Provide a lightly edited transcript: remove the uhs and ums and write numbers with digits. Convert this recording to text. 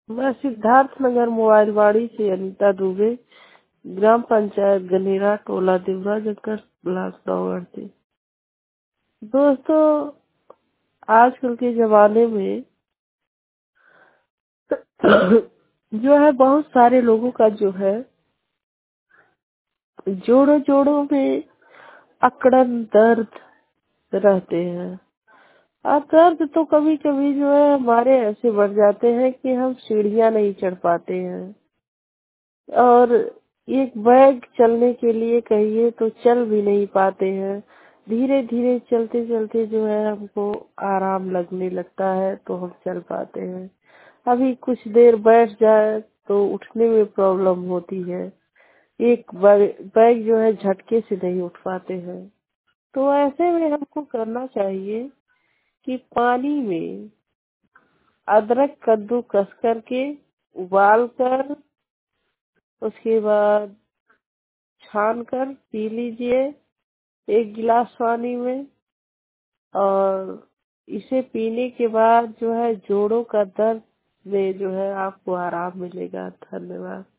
मैं सिद्धार्थ नगर मोबाइलवाड़ी से अनीता दुबे, ग्राम पंचायत गनेरा, टोला देवरा, जगकर ब्लॉक दावड़ती। दोस्तों, आजकल के जमाने में जो है बहुत सारे लोगों का जो है जोड़ों जोड़ों में अकड़न दर्द रहते हैं। और दर्द तो कभी कभी जो है हमारे ऐसे बढ़ जाते हैं कि हम सीढ़ियाँ नहीं चढ़ पाते हैं, और एक बैग चलने के लिए कहिए तो चल भी नहीं पाते हैं। धीरे धीरे चलते चलते जो है हमको आराम लगने लगता है तो हम चल पाते हैं। अभी कुछ देर बैठ जाए तो उठने में प्रॉब्लम होती है। एक बैग जो है झटके से नहीं उठ पाते हैं। तो ऐसे में हमको करना चाहिए कि पानी में अदरक कद्दू कस करके उबाल कर उसके बाद छान कर पी लीजिए 1 गिलास पानी में। और इसे पीने के बाद जो है जोड़ों का दर्द में जो है आपको आराम मिलेगा। धन्यवाद।